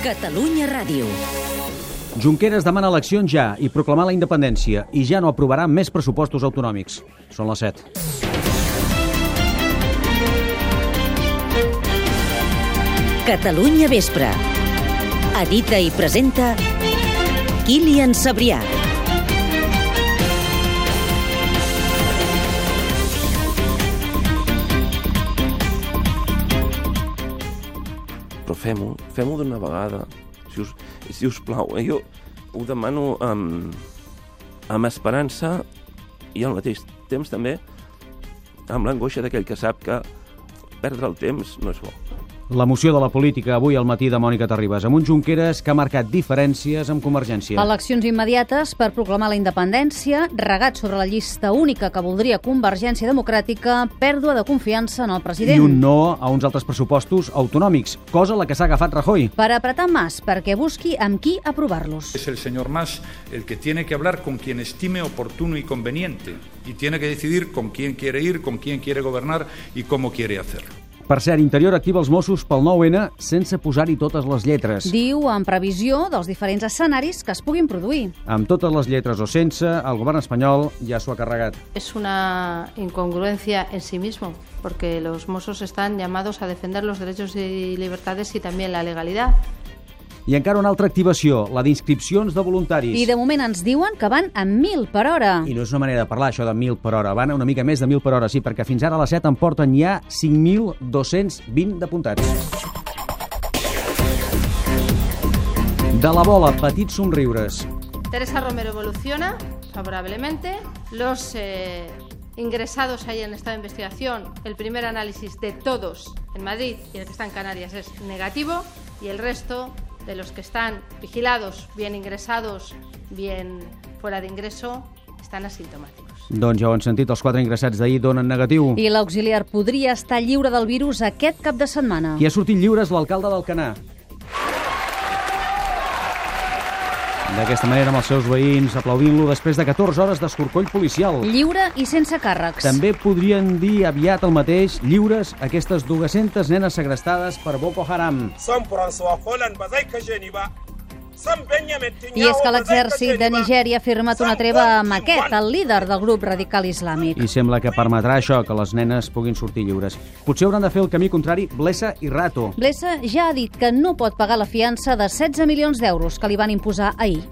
Catalunya Ràdio. Junqueras demana eleccions ja i proclamar la independència i ja no aprovarà més pressupostos autonòmics. Són les 7. Catalunya Vespre. Edita i presenta Kilian Sabrià. Però fem-ho d'una vegada, si us plau. Jo ho demano amb esperança i al mateix temps també amb l'angoixa d'aquell que sap que perdre el temps no és bo. La moció de la política avui al matí de Mònica Terribas, amb un Junqueras que ha marcat diferències amb Convergència. Eleccions immediates per proclamar la independència, regat sobre la llista única que voldria Convergència Democràtica, pèrdua de confiança en el president. I un no a uns altres pressupostos autonòmics, cosa a la que s'ha agafat Rajoy. Per apretar Mas perquè busqui amb qui aprovar-los. Es el señor Mas el que tiene que hablar con quien estime oportuno y conveniente y tiene que decidir con quién quiere ir, con quién quiere gobernar y cómo quiere hacerlo. Per cert, Interior activa els Mossos pel 9-N sense posar-hi totes les lletres. Diu en previsió dels diferents escenaris que es puguin produir. Amb totes les lletres o sense, el govern espanyol ja s'ho ha carregat. Es una incongruencia en sí mismo, porque los Mossos están llamados a defender los derechos y libertades y también la legalidad. I encara una altra activació, la d'inscripcions de voluntaris. I de moment ens diuen que van a 1.000 per hora. I no és una manera de parlar, això de 1.000 per hora. Van a una mica més de 1.000 per hora, sí, perquè fins ara a les 7 en porten ja 5.220 d'apuntats. De la bola, petits somriures. Teresa Romero evoluciona favorablemente. Los ingresados ahí en estado de investigación, el primer análisis de todos en Madrid y el que está en Canarias es negativo, y el resto de los que están vigilados, bien ingresados, bien fuera de ingreso, están asintomáticos. Doncs ja ho han sentit, els 4 ingressats d'ahir donen negatiu. I l'auxiliar podria estar lliure del virus aquest cap de setmana. Qui ha sortit lliure és l'alcalde d'Alcanar. D'aquesta manera, amb els seus veïns, aplaudint-lo després de 14 hores d'escorcoll policial. Lliure i sense càrrecs. També podrien dir aviat el mateix, lliures, aquestes 200 nenes segrestades per Boko Haram. I és que l'exèrcit de Nigèria ha firmat una treva amb aquest, el líder del grup radical islàmic. I sembla que permetrà això, que les nenes puguin sortir lliures. Potser hauran de fer el camí contrari Blesa i Rato. Blesa ja ha dit que no pot pagar la fiança de 16 milions d'euros que li van imposar ahir.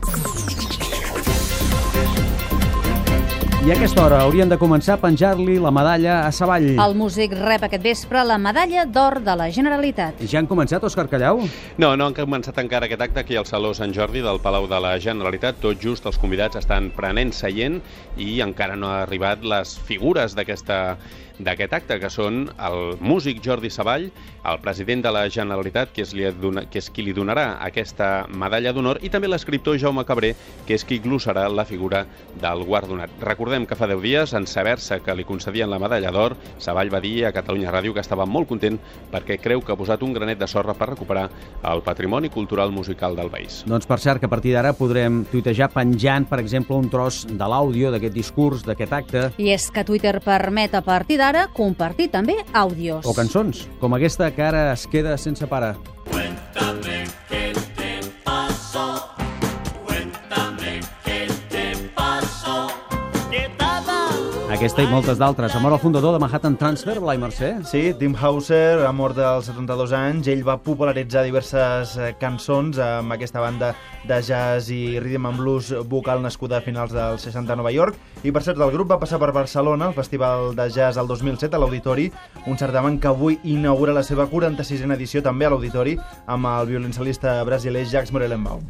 I a aquesta hora haurien de començar a penjar-li la medalla a Savall. El músic rep aquest vespre la medalla d'or de la Generalitat. Ja han començat, Òscar Callau? No han començat encara aquest acte aquí al Saló Sant Jordi del Palau de la Generalitat. Tot just els convidats estan prenent seient i encara no han arribat les figures d'aquest acte, que són el músic Jordi Savall, el president de la Generalitat, que és qui li donarà aquesta medalla d'honor, i també l'escriptor Jaume Cabré, que és qui glossarà la figura del guardonat. Recordem que fa 10 dies, en saber-se que li concedien la medalla d'or, Savall va dir a Catalunya Ràdio que estava molt content perquè creu que ha posat un granet de sorra per recuperar el patrimoni cultural musical del país. Doncs per cert que a partir d'ara podrem tuitejar penjant, per exemple, un tros de l'àudio d'aquest discurs, d'aquest acte. I és que Twitter permet a partir d'ara compartir també àudios. O cançons, com aquesta que ara es queda sense pare. Cuéntame qué te pasó. Cuéntame qué te pasó. Aquesta i moltes d'altres. Ha mort el fundador de Manhattan Transfer, Blai Mercè. Sí, Tim Hauser ha mort als 72 anys. Ell va popularitzar diverses cançons amb aquesta banda de jazz i rhythm and blues vocal nascuda a finals dels 60 a Nova York. I per cert, el grup va passar per Barcelona, al Festival de Jazz el 2007 a l'Auditori, un certamen que avui inaugura la seva 46a edició també a l'Auditori amb el violoncel·lista brasiler Jacques Morelenbaum.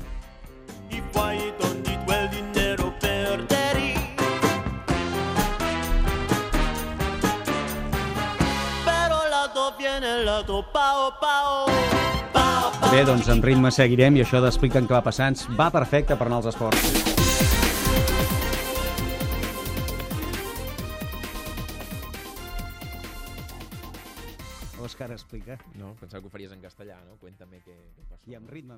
Bé, doncs en ritme seguirem i això d'Expliquen què va passar ens va perfecte per anar als esports. Òscar, explica. No, pensava que ho faries en castellà, no? Cuéntame què passa. I amb ritme.